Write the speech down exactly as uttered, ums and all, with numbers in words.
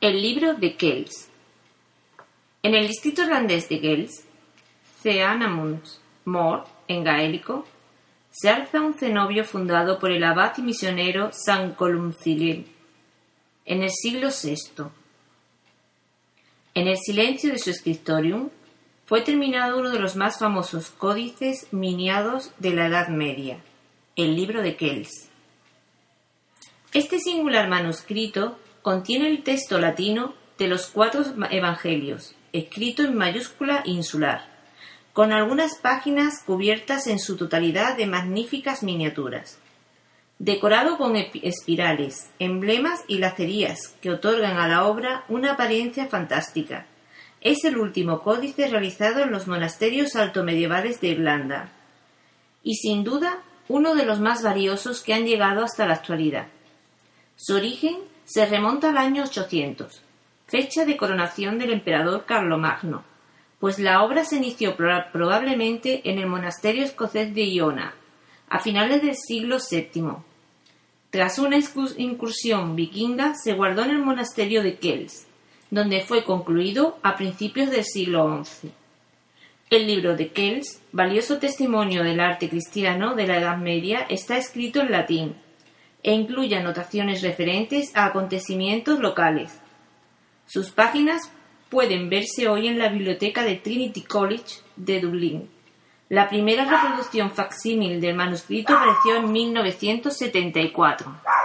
El libro de Kells. En el distrito irlandés de Kells, Ceannamus Mór, en gaélico, se alza un cenobio fundado por el abad y misionero San Columcille en el siglo sexto. En el silencio de su scriptorium fue terminado uno de los más famosos códices miniados de la Edad Media, el libro de Kells. Este singular manuscrito contiene el texto latino de los cuatro evangelios, escrito en mayúscula insular, con algunas páginas cubiertas en su totalidad de magníficas miniaturas, decorado con espirales, emblemas y lacerías que otorgan a la obra una apariencia fantástica. Es el último códice realizado en los monasterios altomedievales de Irlanda, y sin duda uno de los más valiosos que han llegado hasta la actualidad. Su origen se remonta al año ochocientos, fecha de coronación del emperador Carlomagno, pues la obra se inició probablemente en el monasterio escocés de Iona, a finales del siglo séptimo. Tras una incursión vikinga, se guardó en el monasterio de Kells, donde fue concluido a principios del siglo once. El libro de Kells, valioso testimonio del arte cristiano de la Edad Media, está escrito en latín e incluye anotaciones referentes a acontecimientos locales. Sus páginas pueden verse hoy en la biblioteca de Trinity College de Dublín. La primera reproducción facsímil del manuscrito apareció en mil novecientos setenta y cuatro.